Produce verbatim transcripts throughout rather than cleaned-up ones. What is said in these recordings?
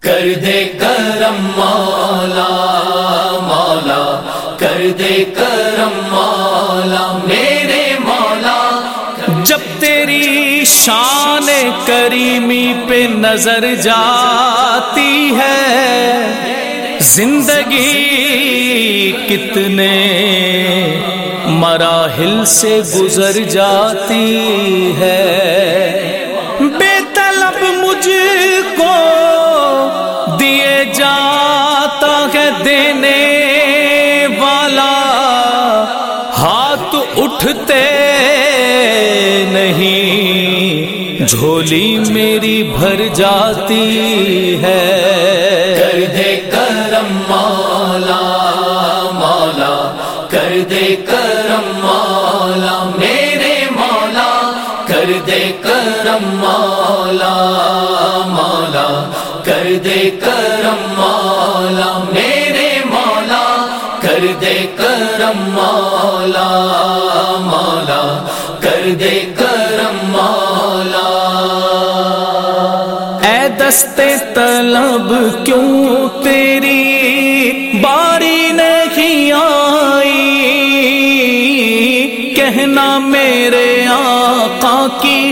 کر دے کرم مولا مولا، کر دے کرم مولا میرے مولا۔ جب تیری شان کریمی پہ نظر جاتی ہے، زندگی کتنے مراحل سے گزر جاتی ہے، بے طلب مجھ کو دیے جاتا ہے دینے والا، ہاتھ اٹھتے نہیں جھولی میری بھر جاتی ہے۔ کر دے کرم مولا مولا، کر دے کرم مولا میرے مولا، کر دے کرم مولا مولا، کر دے کرم مولا میرے مولا، کر دے کرم مولا مولا، کر دے کرم مولا۔ اے دستے طلب کیوں تیری باری نہیں آئی، کہنا میرے آقا کی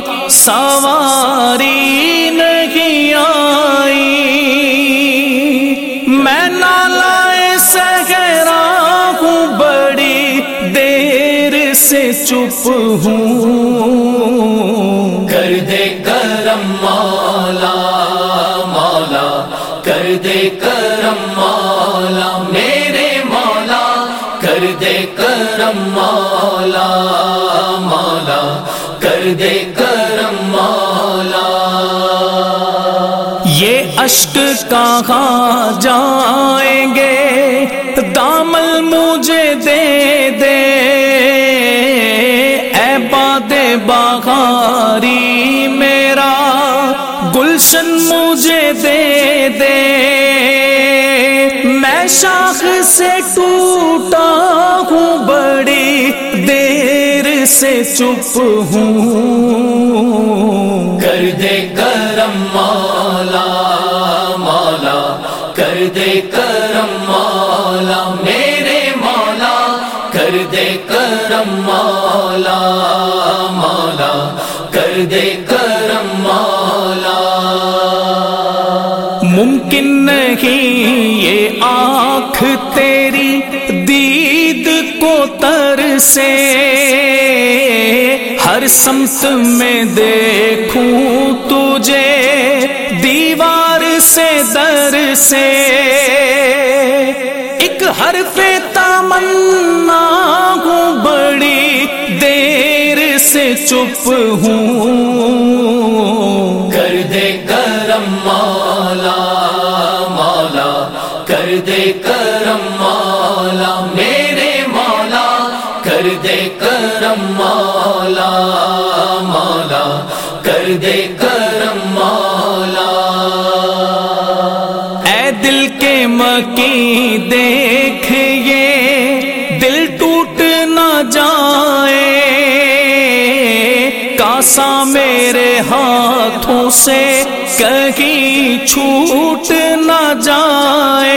سواری نہیں آئی، میں نالائے صحرا ہوں بڑی دیر سے چپ ہوں۔ کر دے کرم مولا مولا، کر دے کرم مولا میرے مولا، کر دے کرم مولا مولا، کر دے کرم مولا۔ یہ اشک کہاں جائیں گے، دامل مجھے دے دے، اے باد بہاری میرا گلشن مجھے دے دے، میں شاخ سے ٹوٹا ہوں بڑی دیر سے چپ ہوں۔ کر دے کرم مولا مولا، کر دے کرم مولا میرے مولا، کر دے کرم مولا مولا، کر دے کرم مولا۔ ممکن نہیں یہ آنکھ تیری دید کو ترسے، ہر سمت میں دیکھوں تجھے دیوار سے در سے، ایک حرف تمنا ہوں بڑی دیر سے چپ ہوں۔ کر دے کرم مولا مولا، کر دے کرم مولا میرے مولا، کر دے کرم مولا مولا، کر دے کرم مولا۔ اے دل کے مکیں دیکھ یہ دل ٹوٹ نہ جائے، کاسا میرے ہاتھوں سے کہیں چھوٹ نہ جائے،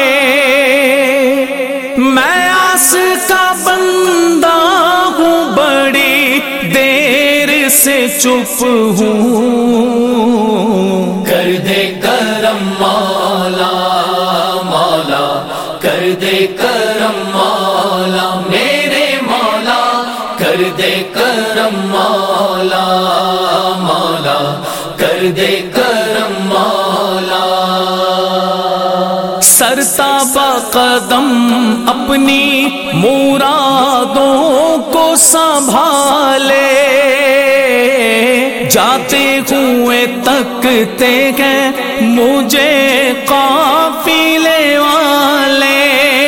میں آس کا بندہ ہوں بڑی دیر سے چپ ہوں۔ کر دے کرم مولا مولا، کر دے کرم مولا میرے مولا، کر دے کرم مولا مولا، کر دے کرم مولا۔ سرتابا قدم اپنی مرادوں کو سنبھالے، جاتے ہوئے تکتے ہیں مجھے قافلے والے،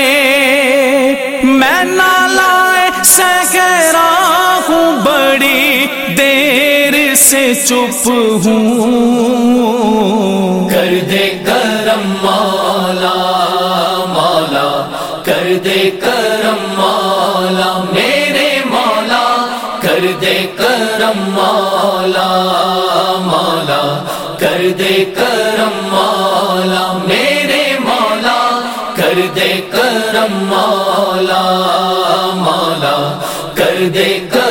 میں نالائے صحرا ہوں بڑی دیر سے چپ ہوں۔ کر دے کرم مولا مولا، کر دے کرم مولا میرے مولا، کر دے کرم مولا مولا، کر دے کرم مولا میرے کرم مولا مولا کر دے کرم